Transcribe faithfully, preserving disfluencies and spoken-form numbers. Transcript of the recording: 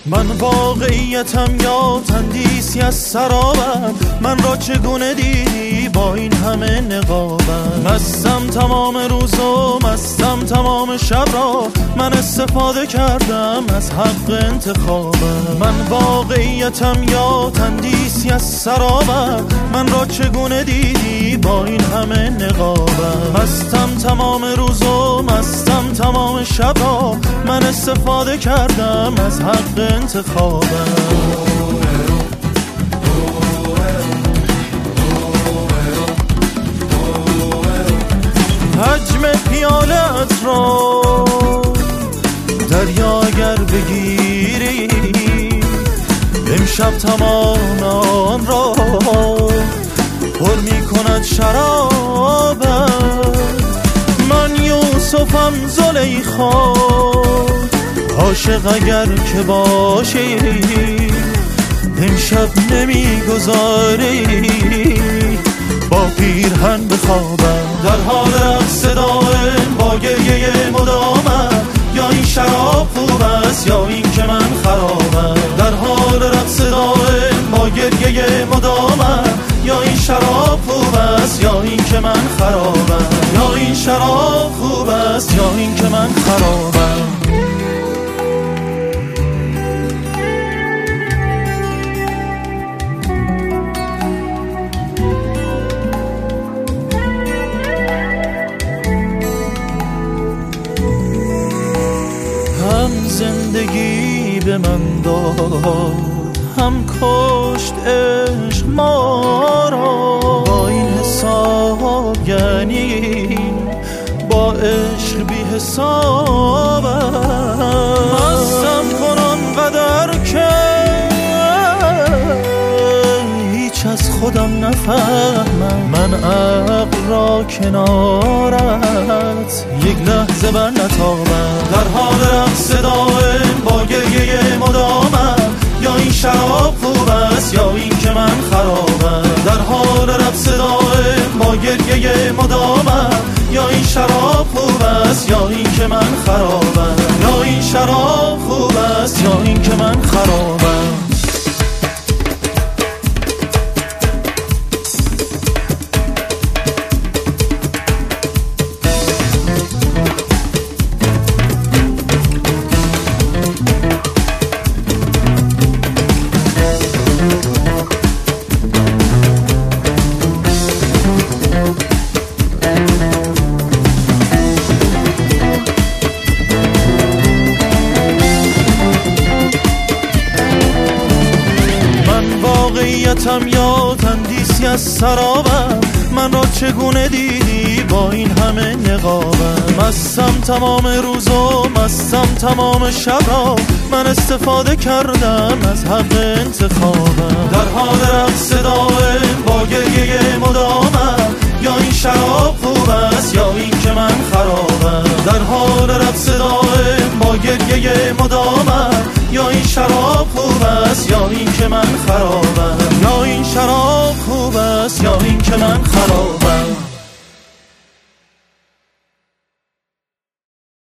من واقعیتم یا تندیسی از سرابم؟ من را چگونه دیدی با این همه نقابم؟ مستم تمام روز و مستم تمام شب را، من استفاده کردم از حق انتخابم. من واقعیتم یا تندیسی از سرابم؟ من را چگونه دیدی با این همه نقابم؟ مستم تمام روز و مستم تمام شب را، من استفاده کردم از حق انتخابم. حجم پیالت را دریا اگر بگیری، امشب تمام آن را پر می کند شرابم. من یوسفم زلیخا، عاشق اگر که باشی امشب نمی گذاری با پیرهن بخوابم. در حال رقص دائم با گریه مدامم، یا این شراب خوب است یا این که من خرابم. در حال رقص دائم با گریه مدامم، یا این شراب خوب است یا این که من خرابم. یا این شراب خوب است یا این که من خرابم. هم زندگی به من داد، هم کشت عشق ما را. با این حساب یعنی با عشق بی حسابم. مستم کن آنقدر که هیچ از خودم نفهمم. من عقل را کنارت یک لحظه بر نتابم. در حال رقص دائم با گریه مدامم، یا این شراب خوب است یا این که من خرابم. در حال رقص دائم با گریه مدامم، یا این شراب خوب است یا این که من خرابم. یا این شراب خوب است یا این که من خرابم. واقعیتم یا تندیسی از سرابم؟ من را چگونه دیدی با این همه نقابم؟ مستم تمام روز و مستم تمام شب را، من استفاده کردم از حق انتخابم. در حال رقص دائم با گریه مدامم، یا این شراب خوب است یا این که من خرابم. در حال رقص دائم با گریه مدامم، یا این شراب خوب است یا این که من خرابم. یا این شراب خوب است یا این که من خرابم.